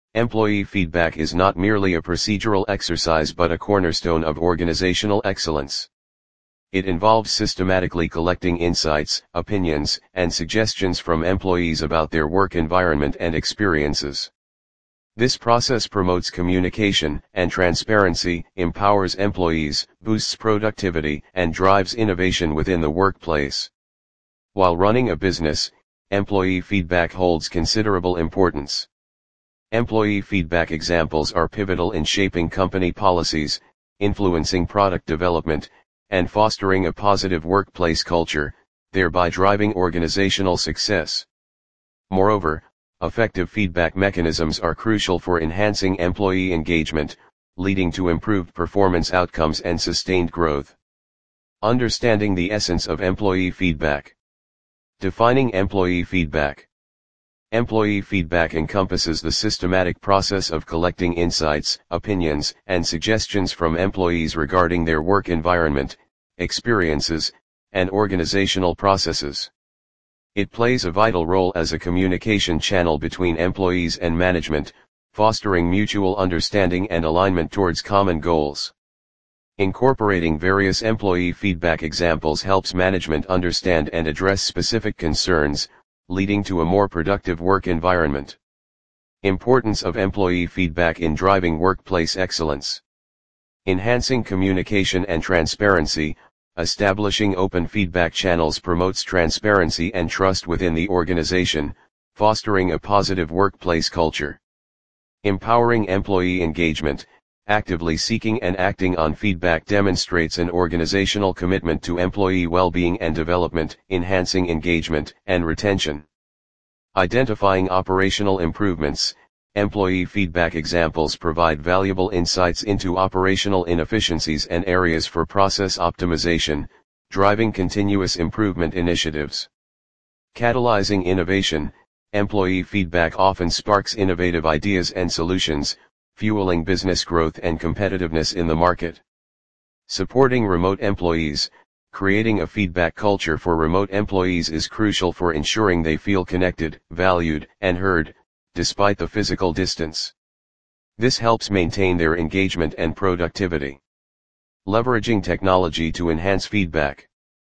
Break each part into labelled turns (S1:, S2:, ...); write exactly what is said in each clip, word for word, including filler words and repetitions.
S1: Employee feedback is not merely a procedural exercise but a cornerstone of organizational excellence. It involves systematically collecting insights, opinions, and suggestions from employees about their work environment and experiences. This process promotes communication and transparency, empowers employees, boosts productivity, and drives innovation within the workplace. While running a business, employee feedback holds considerable importance. Employee feedback examples are pivotal in shaping company policies, influencing product development, and fostering a positive workplace culture, thereby driving organizational success. Moreover, effective feedback mechanisms are crucial for enhancing employee engagement, leading to improved performance outcomes and sustained growth. Understanding the essence of employee feedback. Defining employee feedback. Employee feedback encompasses the systematic process of collecting insights, opinions, and suggestions from employees regarding their work environment, experiences, and organizational processes. It plays a vital role as a communication channel between employees and management, fostering mutual understanding and alignment towards common goals. Incorporating various employee feedback examples helps management understand and address specific concerns, leading to a more productive work environment. Importance of employee feedback in driving workplace excellence. Enhancing communication and transparency. Establishing open feedback channels promotes transparency and trust within the organization, fostering a positive workplace culture. Empowering employee engagement. Actively seeking and acting on feedback demonstrates an organizational commitment to employee well-being and development, enhancing engagement and retention. Identifying operational improvements. Employee feedback examples provide valuable insights into operational inefficiencies and areas for process optimization, driving continuous improvement initiatives. Catalyzing innovation. Employee feedback often sparks innovative ideas and solutions, fueling business growth and competitiveness in the market. Supporting remote employees. Creating a feedback culture for remote employees is crucial for ensuring they feel connected, valued, and heard, despite the physical distance. This helps maintain their engagement and productivity. Leveraging technology to enhance feedback.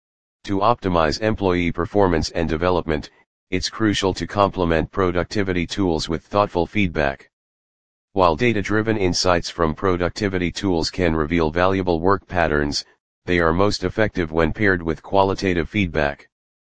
S1: To optimize employee performance and development, it's crucial to complement productivity tools with thoughtful feedback. While data-driven insights from productivity tools can reveal valuable work patterns, they are most effective when paired with qualitative feedback.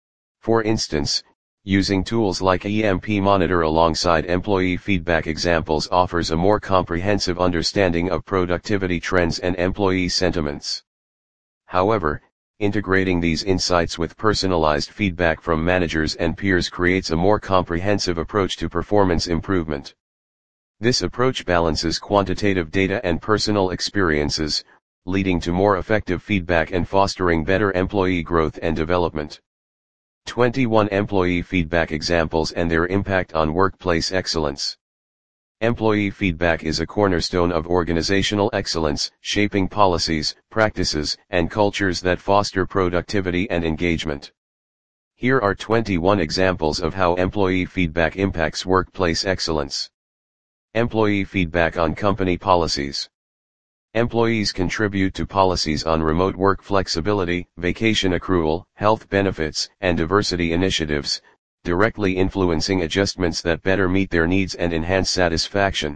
S1: For instance, using tools like E M P Monitor alongside employee feedback examples offers a more comprehensive understanding of productivity trends and employee sentiments. However, integrating these insights with personalized feedback from managers and peers creates a more comprehensive approach to performance improvement. This approach balances quantitative data and personal experiences, leading to more effective feedback and fostering better employee growth and development. twenty-one Employee feedback examples and their impact on workplace excellence. Employee feedback is a cornerstone of organizational excellence, shaping policies, practices, and cultures that foster productivity and engagement. Here are twenty-one examples of how employee feedback impacts workplace excellence. Employee feedback on company policies. Employees contribute to policies on remote work flexibility, vacation accrual, health benefits, and diversity initiatives, directly influencing adjustments that better meet their needs and enhance satisfaction.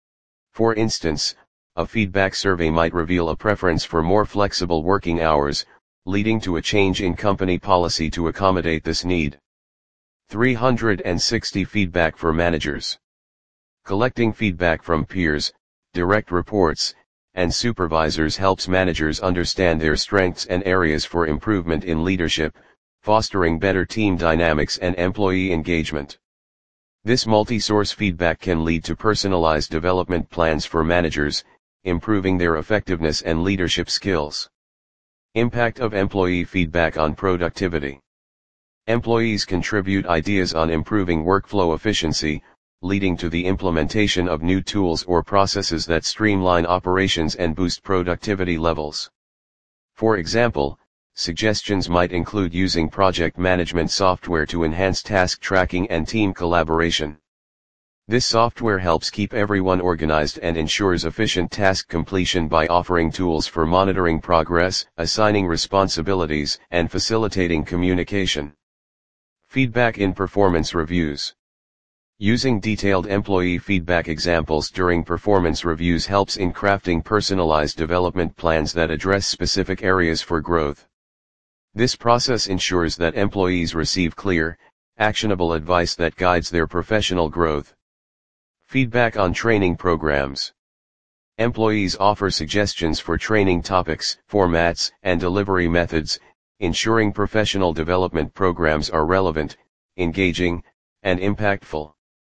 S1: For instance, a feedback survey might reveal a preference for more flexible working hours, leading to a change in company policy to accommodate this need. three hundred sixty Feedback for managers. Collecting feedback from peers, direct reports, and supervisors helps managers understand their strengths and areas for improvement in leadership, fostering better team dynamics and employee engagement. This multi-source feedback can lead to personalized development plans for managers, improving their effectiveness and leadership skills. Impact of employee feedback on productivity. Employees contribute ideas on improving workflow efficiency, leading to the implementation of new tools or processes that streamline operations and boost productivity levels. For example, suggestions might include using project management software to enhance task tracking and team collaboration. This software helps keep everyone organized and ensures efficient task completion by offering tools for monitoring progress, assigning responsibilities, and facilitating communication. Feedback in performance reviews. Using detailed employee feedback examples during performance reviews helps in crafting personalized development plans that address specific areas for growth. This process ensures that employees receive clear, actionable advice that guides their professional growth. Feedback on training programs. Employees offer suggestions for training topics, formats, and delivery methods, ensuring professional development programs are relevant, engaging, and impactful.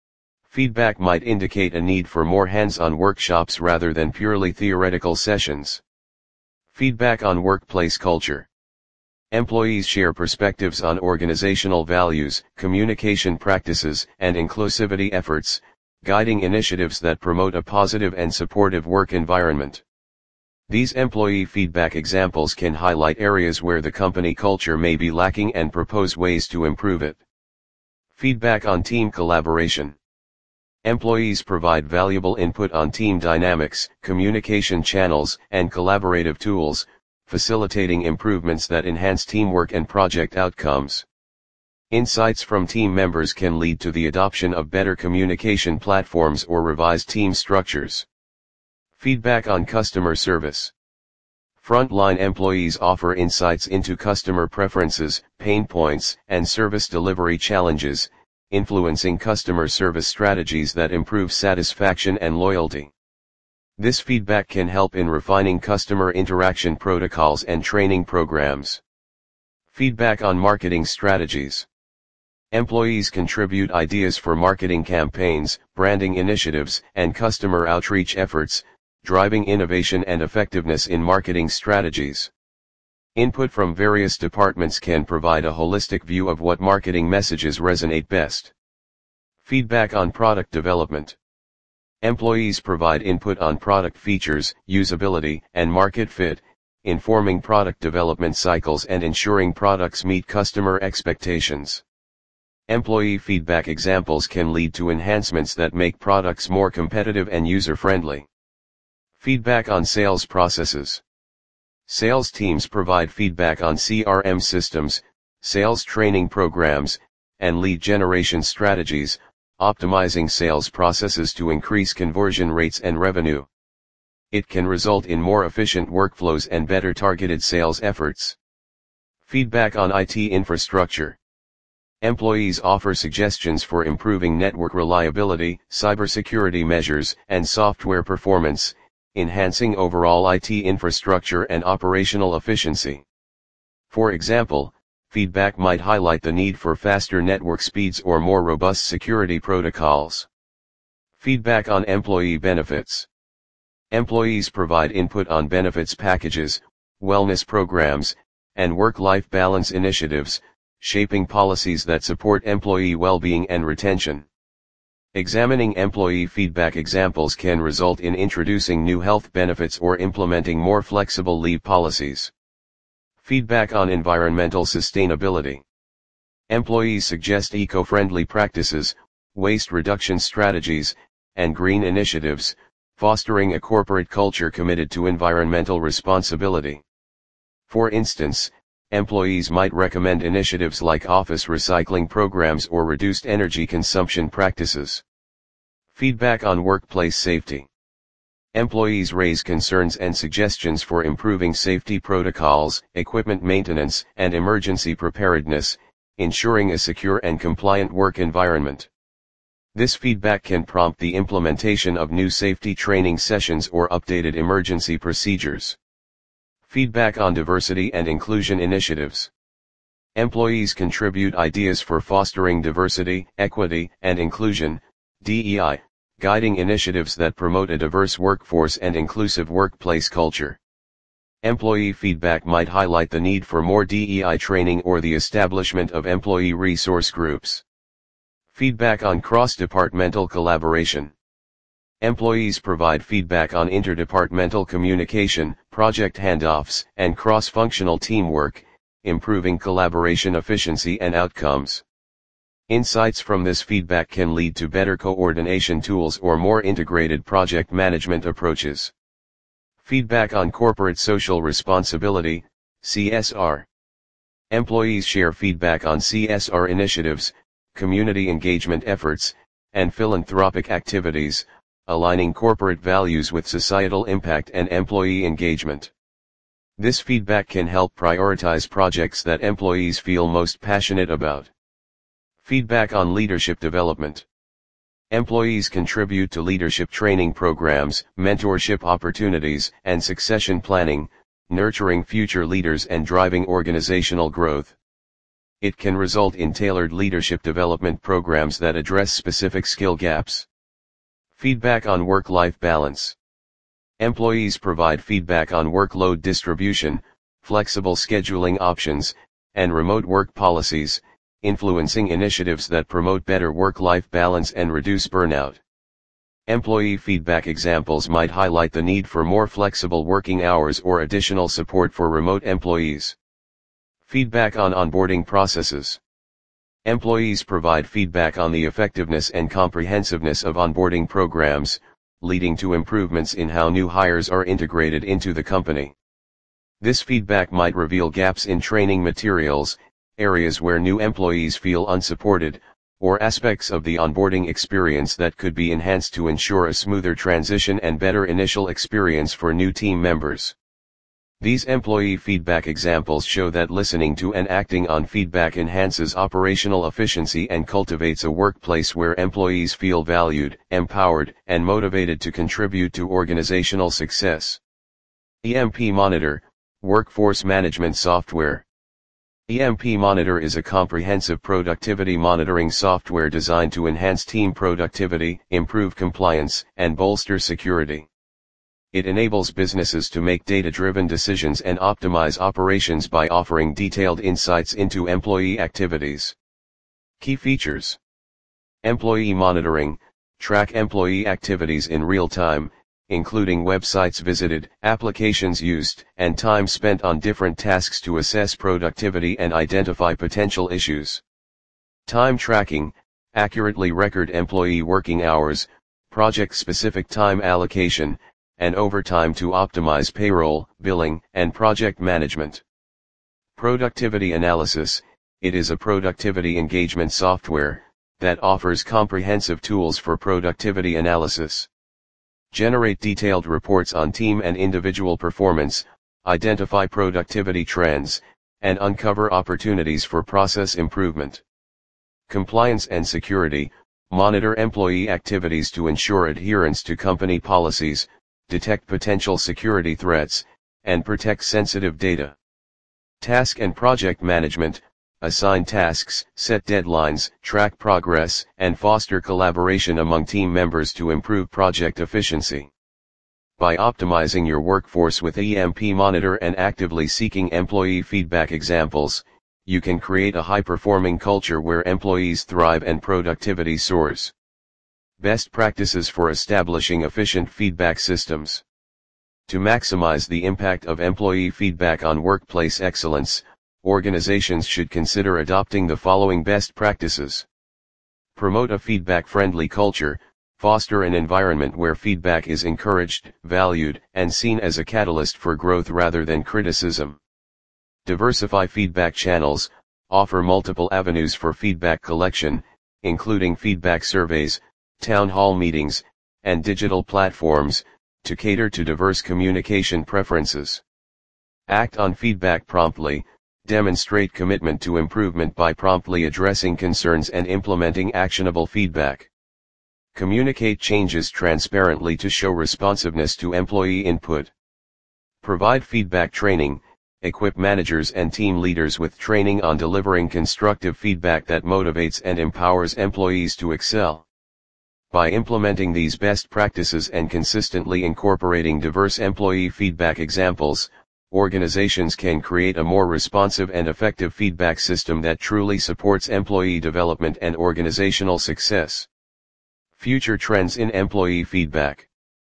S1: Feedback might indicate a need for more hands-on workshops rather than purely theoretical sessions. Feedback on workplace culture. Employees share perspectives on organizational values, communication practices, and inclusivity efforts, guiding initiatives that promote a positive and supportive work environment. These employee feedback examples can highlight areas where the company culture may be lacking and propose ways to improve it. Feedback on team collaboration. Employees provide valuable input on team dynamics, communication channels, and collaborative tools, facilitating improvements that enhance teamwork and project outcomes. Insights from team members can lead to the adoption of better communication platforms or revised team structures. Feedback on customer service. Frontline employees offer insights into customer preferences, pain points, and service delivery challenges, influencing customer service strategies that improve satisfaction and loyalty. This feedback can help in refining customer interaction protocols and training programs. Feedback on marketing strategies. Employees contribute ideas for marketing campaigns, branding initiatives, and customer outreach efforts, driving innovation and effectiveness in marketing strategies. Input from various departments can provide a holistic view of what marketing messages resonate best. Feedback on product development. Employees provide input on product features, usability, and market fit, informing product development cycles and ensuring products meet customer expectations. Employee feedback examples can lead to enhancements that make products more competitive and user-friendly. Feedback on sales processes. Sales teams provide feedback on C R M systems, sales training programs, and lead generation strategies, optimizing sales processes to increase conversion rates and revenue. It can result in more efficient workflows and better targeted sales efforts. Feedback on I T infrastructure. Employees offer suggestions for improving network reliability, cybersecurity measures, and software performance, enhancing overall I T infrastructure and operational efficiency. For example, feedback might highlight the need for faster network speeds or more robust security protocols. Feedback on employee benefits. Employees provide input on benefits packages, wellness programs, and work-life balance initiatives, shaping policies that support employee well-being and retention. Examining employee feedback examples can result in introducing new health benefits or implementing more flexible leave policies. Feedback on environmental sustainability. Employees suggest eco-friendly practices, waste reduction strategies, and green initiatives, fostering a corporate culture committed to environmental responsibility. For instance, employees might recommend initiatives like office recycling programs or reduced energy consumption practices. Feedback on workplace safety. Employees raise concerns and suggestions for improving safety protocols, equipment maintenance, and emergency preparedness, ensuring a secure and compliant work environment. This feedback can prompt the implementation of new safety training sessions or updated emergency procedures. Feedback on diversity and inclusion initiatives. Employees contribute ideas for fostering diversity, equity, and inclusion, D E I, guiding initiatives that promote a diverse workforce and inclusive workplace culture. Employee feedback might highlight the need for more D E I training or the establishment of employee resource groups. Feedback on cross-departmental collaboration. Employees provide feedback on interdepartmental communication, project handoffs, and cross-functional teamwork, improving collaboration efficiency and outcomes. Insights from this feedback can lead to better coordination tools or more integrated project management approaches. Feedback on corporate social responsibility, C S R. Employees share feedback on C S R initiatives, community engagement efforts, and philanthropic activities, aligning corporate values with societal impact and employee engagement. This feedback can help prioritize projects that employees feel most passionate about. Feedback on leadership development. Employees contribute to leadership training programs, mentorship opportunities, and succession planning, nurturing future leaders and driving organizational growth. It can result in tailored leadership development programs that address specific skill gaps. Feedback on work-life balance. Employees provide feedback on workload distribution, flexible scheduling options, and remote work policies, influencing initiatives that promote better work-life balance and reduce burnout. Employee feedback examples might highlight the need for more flexible working hours or additional support for remote employees. Feedback on onboarding processes. Employees provide feedback on the effectiveness and comprehensiveness of onboarding programs, leading to improvements in how new hires are integrated into the company. This feedback might reveal gaps in training materials, areas where new employees feel unsupported, or aspects of the onboarding experience that could be enhanced to ensure a smoother transition and better initial experience for new team members. These employee feedback examples show that listening to and acting on feedback enhances operational efficiency and cultivates a workplace where employees feel valued, empowered, and motivated to contribute to organizational success. E M P Monitor, Workforce Management Software. E M P Monitor is a comprehensive productivity monitoring software designed to enhance team productivity, improve compliance, and bolster security. It enables businesses to make data-driven decisions and optimize operations by offering detailed insights into employee activities. Key features: Employee monitoring, track employee activities in real time, including websites visited, applications used, and time spent on different tasks to assess productivity and identify potential issues. Time tracking, accurately record employee working hours, project-specific time allocation, and overtime to optimize payroll, billing, and project management. Productivity analysis, it is a productivity engagement software that offers comprehensive tools for productivity analysis. Generate detailed reports on team and individual performance, identify productivity trends, and uncover opportunities for process improvement. Compliance and security, monitor employee activities to ensure adherence to company policies, detect potential security threats, and protect sensitive data. Task and project management, assign tasks, set deadlines, track progress, and foster collaboration among team members to improve project efficiency. By optimizing your workforce with E M P Monitor and actively seeking employee feedback examples, you can create a high-performing culture where employees thrive and productivity soars. Best practices for establishing efficient feedback systems. To maximize the impact of employee feedback on workplace excellence, organizations should consider adopting the following best practices. Promote a feedback-friendly culture, foster an environment where feedback is encouraged, valued, and seen as a catalyst for growth rather than criticism. Diversify feedback channels, offer multiple avenues for feedback collection, including feedback surveys, town hall meetings, and digital platforms, to cater to diverse communication preferences. Act on feedback promptly, demonstrate commitment to improvement by promptly addressing concerns and implementing actionable feedback. Communicate changes transparently to show responsiveness to employee input. Provide feedback training, equip managers and team leaders with training on delivering constructive feedback that motivates and empowers employees to excel. By implementing these best practices and consistently incorporating diverse employee feedback examples, organizations can create a more responsive and effective feedback system that truly supports employee development and organizational success. Future trends in employee feedback.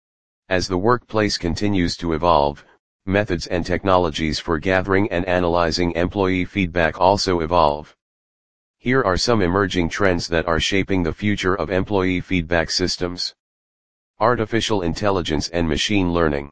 S1: As the workplace continues to evolve, methods and technologies for gathering and analyzing employee feedback also evolve. Here are some emerging trends that are shaping the future of employee feedback systems. Artificial intelligence and machine learning.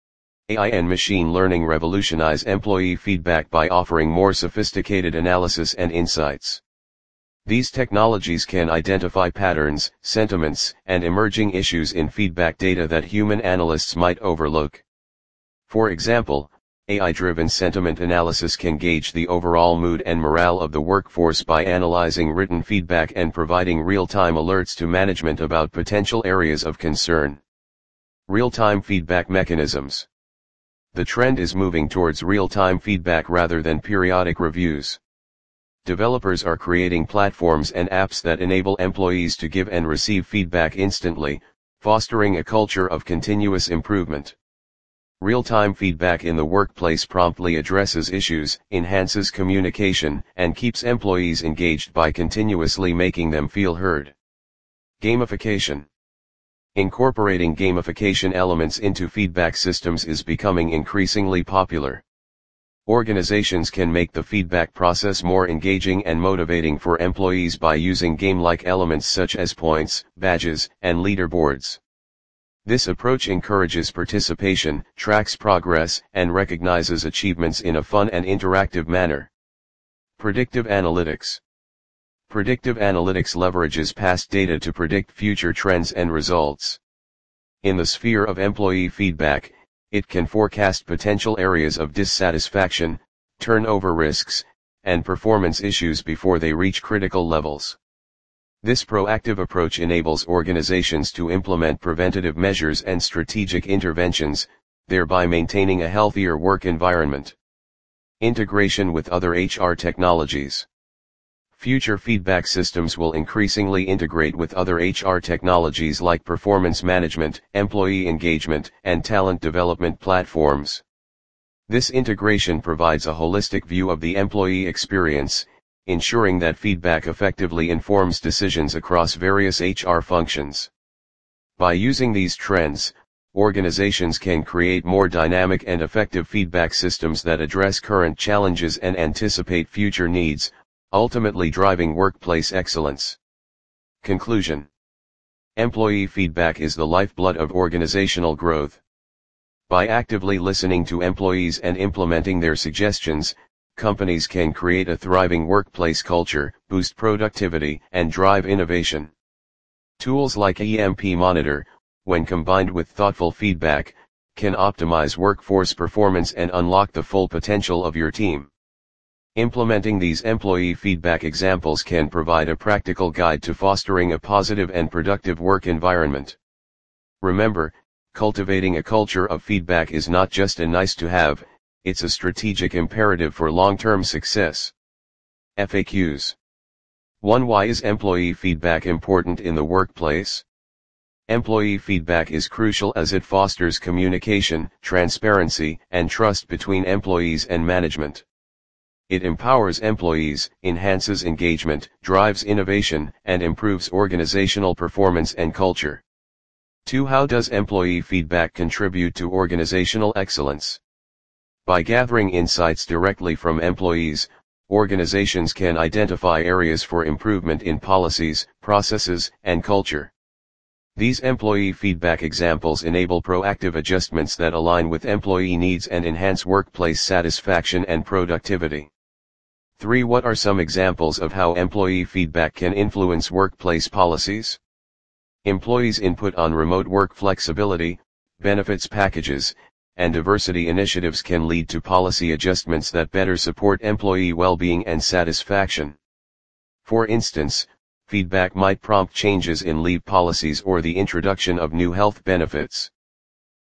S1: A I and machine learning revolutionize employee feedback by offering more sophisticated analysis and insights. These technologies can identify patterns, sentiments, and emerging issues in feedback data that human analysts might overlook. For example, A I-driven sentiment analysis can gauge the overall mood and morale of the workforce by analyzing written feedback and providing real-time alerts to management about potential areas of concern. Real-time feedback mechanisms. The trend is moving towards real-time feedback rather than periodic reviews. Developers are creating platforms and apps that enable employees to give and receive feedback instantly, fostering a culture of continuous improvement. Real-time feedback in the workplace promptly addresses issues, enhances communication, and keeps employees engaged by continuously making them feel heard. Gamification. Incorporating gamification elements into feedback systems is becoming increasingly popular. Organizations can make the feedback process more engaging and motivating for employees by using game-like elements such as points, badges, and leaderboards. This approach encourages participation, tracks progress, and recognizes achievements in a fun and interactive manner. Predictive analytics. Predictive analytics leverages past data to predict future trends and results. In the sphere of employee feedback, it can forecast potential areas of dissatisfaction, turnover risks, and performance issues before they reach critical levels. This proactive approach enables organizations to implement preventative measures and strategic interventions, thereby maintaining a healthier work environment. Integration with other H R technologies. Future feedback systems will increasingly integrate with other H R technologies like performance management, employee engagement, and talent development platforms. This integration provides a holistic view of the employee experience, ensuring that feedback effectively informs decisions across various H R functions. By using these trends, organizations can create more dynamic and effective feedback systems that address current challenges and anticipate future needs, ultimately driving workplace excellence. Conclusion. Employee feedback is the lifeblood of organizational growth. By actively listening to employees and implementing their suggestions, companies can create a thriving workplace culture, boost productivity, and drive innovation. Tools like E M P Monitor, when combined with thoughtful feedback, can optimize workforce performance and unlock the full potential of your team. Implementing these employee feedback examples can provide a practical guide to fostering a positive and productive work environment. Remember, cultivating a culture of feedback is not just a nice-to-have, it's a strategic imperative for long-term success. F A Qs. one Why is employee feedback important in the workplace? Employee feedback is crucial as it fosters communication, transparency, and trust between employees and management. It empowers employees, enhances engagement, drives innovation, and improves organizational performance and culture. two How does employee feedback contribute to organizational excellence? By gathering insights directly from employees, organizations can identify areas for improvement in policies, processes, and culture. These employee feedback examples enable proactive adjustments that align with employee needs and enhance workplace satisfaction and productivity. three What are some examples of how employee feedback can influence workplace policies? Employees' input on remote work flexibility, benefits packages, and diversity initiatives can lead to policy adjustments that better support employee well-being and satisfaction. For instance, feedback might prompt changes in leave policies or the introduction of new health benefits.